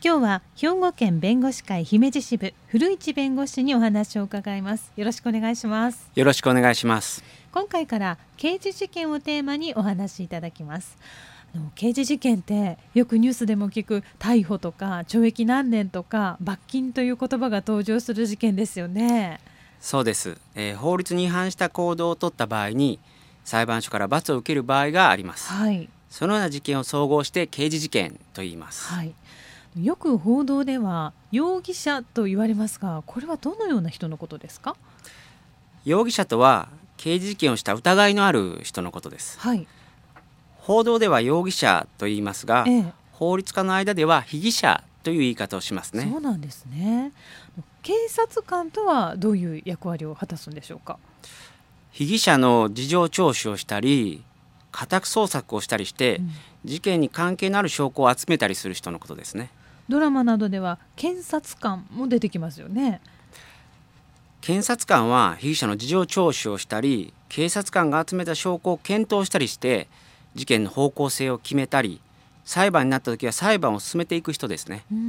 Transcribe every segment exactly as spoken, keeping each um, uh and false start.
今日は兵庫県弁護士会姫路支部古市弁護士にお話を伺います。よろしくお願いします。 よろしくお願いします。 今回から刑事事件をテーマにお話しいただきます。あの刑事事件ってよくニュースでも聞く逮捕とか懲役何年とか罰金という言葉が登場する事件ですよね。 そうです、えー、法律に違反した行動を取った場合に裁判所から罰を受ける場合があります、 はい、 そのような事件を総合して刑事事件と言います、 はい、よく報道では容疑者と言われますが、これはどのような人のことですか？ 容疑者とは刑事事件をした疑いのある人のことです、 はい、 報道では容疑者と言いますが、 ええ、 法律家の間では被疑者という言い方をしますね。 そうなんですね。警察官とはどういう役割を果たすんでしょうか？ 被疑者の事情聴取をしたり家宅捜索をしたりして、うん、事件に関係のある証拠を集めたりする人のことですね。 ドラマなどでは検察官も出てきますよね。 検察官は被疑者の事情聴取をしたり警察官が集めた証拠を検討したりして事件の方向性を決めたり裁判になった時は裁判を進めていく人ですね。 うん、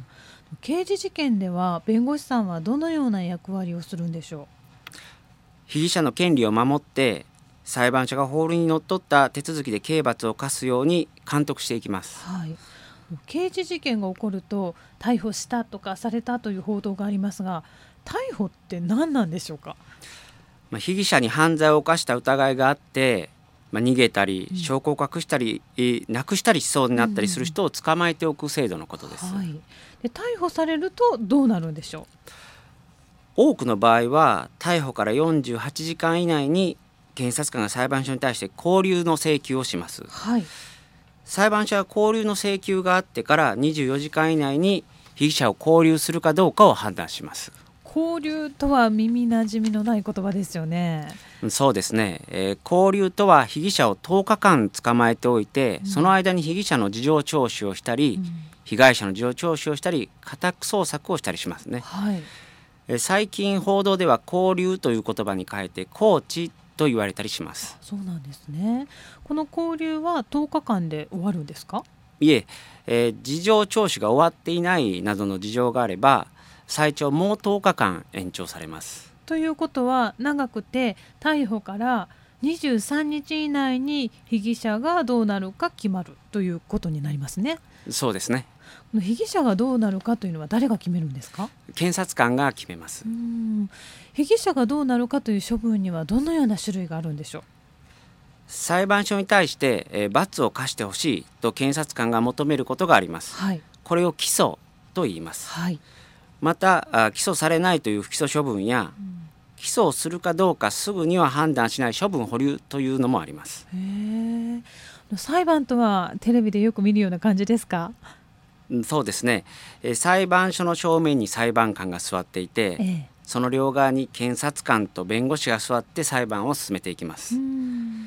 刑事事件では弁護士さんはどのような役割をするんでしょう？ 被疑者の権利を守って裁判所が法律にのっとった手続きで刑罰を課すように監督していきます、 はい、刑事事件が起こると逮捕したとかされたという報道がありますが、逮捕って何なんでしょうか？ まあ、被疑者に犯罪を犯した疑いがあって、まあ、逃げたり証拠を隠したり、うん、なくしたりしそうになったりする人を捕まえておく制度のことです、 はい、で逮捕されるとどうなるんでしょう？ 多くの場合は逮捕からよんじゅうはちじかん以内に検察官が裁判所に対して勾留の請求をします、 はい、 裁判所は勾留の請求があってからにじゅうよじかん以内に被疑者を勾留するかどうかを判断します。 勾留とは耳なじみのない言葉ですよね。 そうですね、えー、勾留とは被疑者をとおかかん捕まえておいて、うん、その間に被疑者の事情聴取をしたり、うん、被害者の事情聴取をしたり家宅捜索をしたりしますね、 はい、 えー、最近報道では勾留という言葉に変えて拘置と言われたりします。 そうなんですね。この勾留はとおかかんで終わるんですか？ いえ、えー、事情聴取が終わっていないなどの事情があれば最長もうとおかかん延長されます。 ということは長くて逮捕からにじゅうさんにち以内に被疑者がどうなるか決まるということになりますね。 そうですね。 この被疑者がどうなるかというのは誰が決めるんですか？ 検察官が決めます。 うーん、被疑者がどうなるかという処分にはどのような種類があるんでしょう？ 裁判所に対して、えー、罰を科してほしいと検察官が求めることがあります、 はい、 これを起訴と言います、 はい、また起訴されないという不起訴処分や、うん、起訴をするかどうかすぐには判断しない処分保留というのもあります。 へー、裁判とはテレビでよく見るような感じですか？ そうですね、えー、裁判所の正面に裁判官が座っていて、ええ、その両側に検察官と弁護士が座って裁判を進めていきます。うん、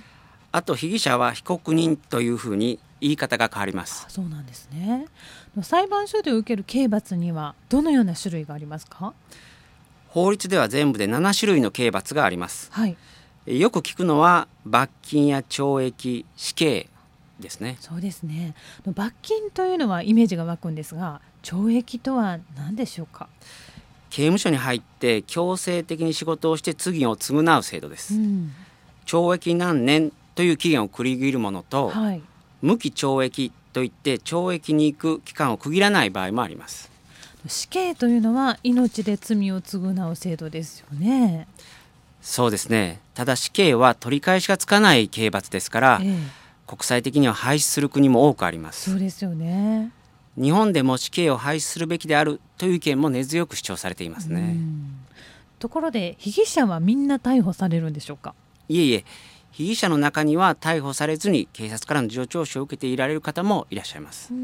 あと被疑者は被告人というふうに言い方が変わります。 そうなんですね。裁判所で受ける刑罰にはどのような種類がありますか？ 法律では全部でななしゅるいの刑罰があります、 はい、 よく聞くのは罰金や懲役、死刑ですね。 そうですね。罰金というのはイメージが湧くんですが、懲役とは何でしょうか？ 刑務所に入って強制的に仕事をして罪を償う制度です、うん、懲役何年という期限を区切るものと、はい、無期懲役といって懲役に行く期間を区切らない場合もあります。 死刑というのは命で罪を償う制度ですよね。 そうですね。ただ死刑は取り返しがつかない刑罰ですから、ええ、国際的には廃止する国も多くあります。 そうですよね。 日本でも死刑を廃止するべきであるという意見も根強く主張されていますね。うん、 ところで被疑者はみんな逮捕されるんでしょうか？ いえいえ、被疑者の中には逮捕されずに警察からの事情聴取を受けていられる方もいらっしゃいます。 うん、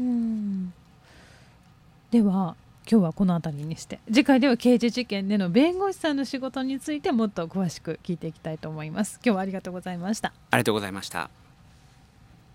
では今日はこの辺りにして、次回では刑事事件での弁護士さんの仕事についてもっと詳しく聞いていきたいと思います。今日はありがとうございました。 ありがとうございました。